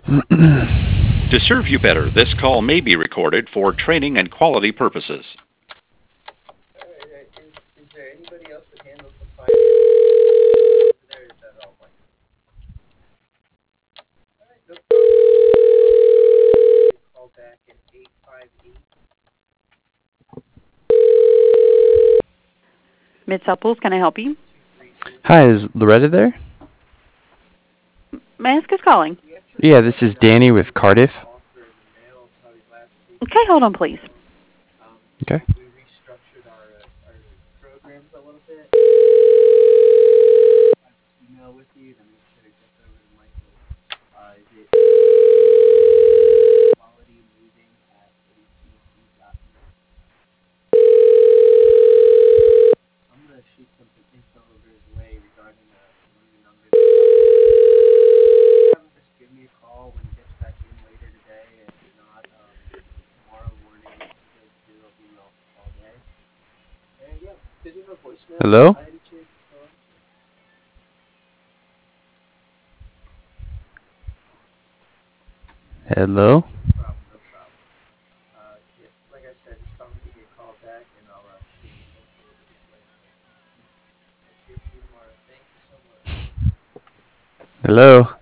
To serve you better, this call may be recorded for training and quality purposes. Is there anybody else that handles the finance over there? Is that all Mike? All right, no problem. Call back at 858. Mid-South Pools, can I help you? Hi, is Loretta there? May I ask who's calling? Yeah, this is Danny with Cardiff. Okay, hold on, please. Okay. We restructured our programs a little bit. Email with you to make sure it gets over to Michael. Is it quality moving at AT&T.net? I'm gonna shoot some info over his way regarding one of your numbers. Have him just give me a call when he gets back in later today. If not, tomorrow morning is good too. I'll be off all day. And yeah, did you have a voicemail? Hello? By any chance? Hello? No problem, no problem. Yeah, like I said, just tell him to give me a call back and I'll shoot some info over his way. I'll see you tomorrow. Thank you so much. Hello?